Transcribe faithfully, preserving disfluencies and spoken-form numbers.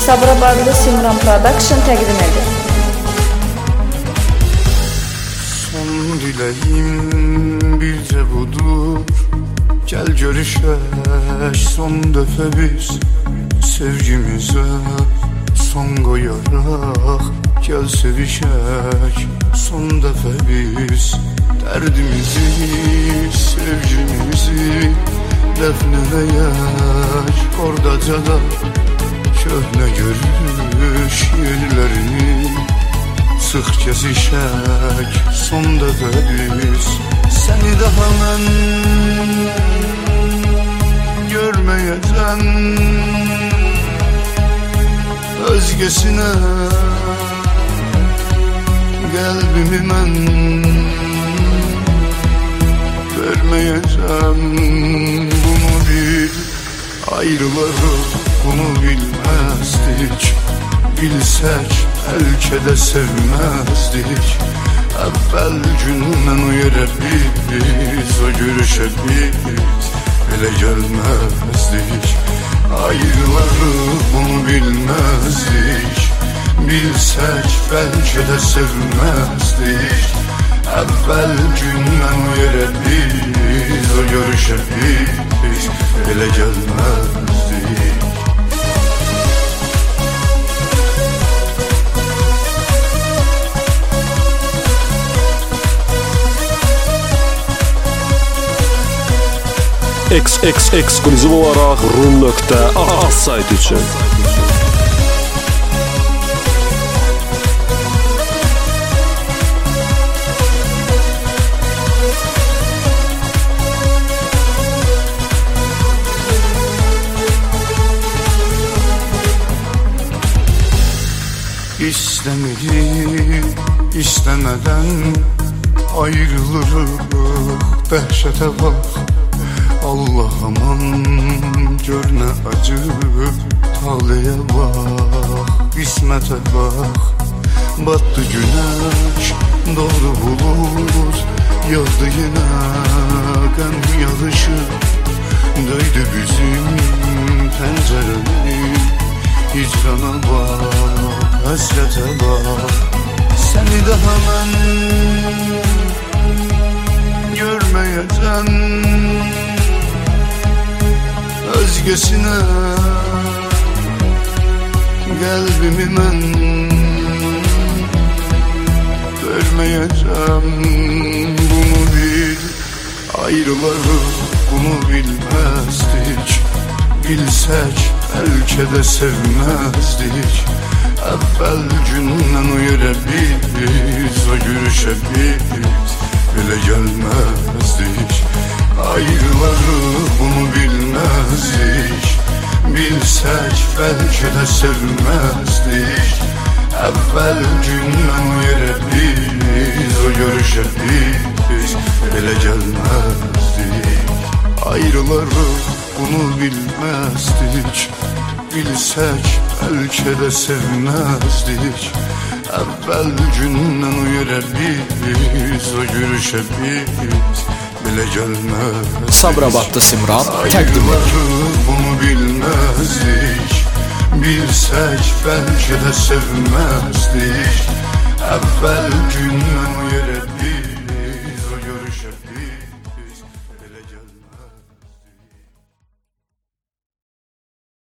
Sabirabadlı Simran Production təqdim edir. Son dileğim birce budur, gel görüşək son dəfə biz sevgimize son koyarak, gel sevişək son dəfə biz derdimizi, sevgimizi dəfneləyək oradaca da köhnə görüş yerlerini sıx kesişək son dəfə biz səni daha mən görməyəcəm özgəsinə qəlbimi mən verməyəcəm. Bunu bil, ayrılarıq bunu bilməzdik, bilsək bəlkə də sevməzdik. Əvvəl gündən o yerə biz, o görüşə biz belə gəlməzdik. Ayrılarıq bunu bilməzdik, bilsək bəlkə də sevməzdik. Əvvəl gündən o yerə biz, o görüşə biz belə gəlməzdik. X X ekskluziv olarak rum nokta a sayt için. İstemedi, istemeden ayrılırıq, dəhşətə bax. Allah aman gör nə acı, taleyə bax, qismətə bax. Batdı günəş, doğru bulur, yağdı yenə qəm yağışı, döydü bizim pəncərəni. Hicrana bax, həsrətə bax, səni daha mən görməyəcəm özgəsinə qəlbimi mən verməyəcəm. Bunu bil, ayrılarıq bunu bilməzdik, bilsək bəlkə də sevməzdik. Əvvəl gündən o yerə biz, o görüşə biz belə gəlməzdik. Ayrılarıq bunu bilməzdik, bilsək bəlkə də sevməzdik. Əvvəl gündən o yerə biz, o görüşə biz belə gəlməzdik. Ayrılarıq bunu bilməzdik, bilsək bəlkə də sevməzdik. Əvvəl gündən o yerə biz, o görüşə biz belə gəlməzdik. Sabirabadlı Simran təqdim edir. Bunu bilməzdik, bilsək bəlkə də sevməzdik. Əvvəl gündən o yerə biz